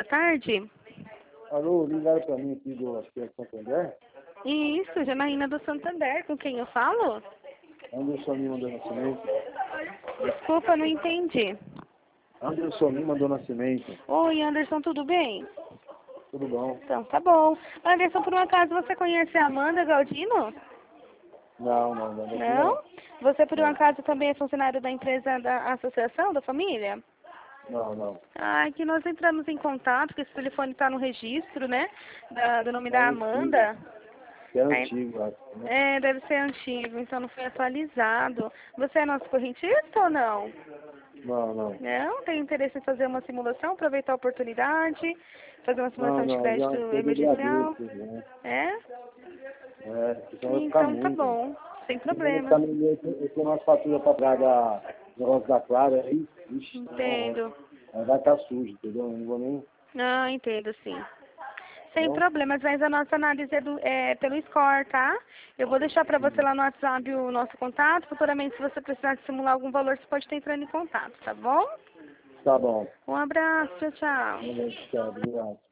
tarde. Alô, ligaram pra mim aqui do Aspecto Santander? Isso, Janaína do Santander, com quem eu falo? Anderson Lima do Nascimento. Desculpa, não entendi. Anderson Lima do Nascimento. Oi, Anderson, tudo bem? Tudo bom? Então, tá bom. Anderson, por um acaso você conhece a Amanda Galdino? Não. Não? Você, por um acaso, também é funcionário da empresa da associação, da família? Não. Ah, que nós entramos em contato, porque esse telefone está no registro, né? Do nome da Amanda. É antigo, acho, né? É, deve ser antigo, então não foi atualizado. Você é nosso correntista ou não? Não. Não? Tem interesse em fazer uma simulação, aproveitar a oportunidade, fazer uma simulação de crédito Já emergencial? agradeço, né? É? Então vai ficar Então tá muito. bom, sem problema. Eu tenho umas faturas pra pagar da negócio da Clara aí. Ixi, Entendo. não, vai estar sujo, entendeu? Eu não vou nem. Ah, entendo sim. Sem Não? problemas, mas a nossa análise é pelo score, tá? Eu vou deixar para você lá no WhatsApp o nosso contato. Futuramente, se você precisar de simular algum valor, você pode estar entrando em contato, tá bom? Tá bom. Um abraço, tchau, tchau. Obrigado.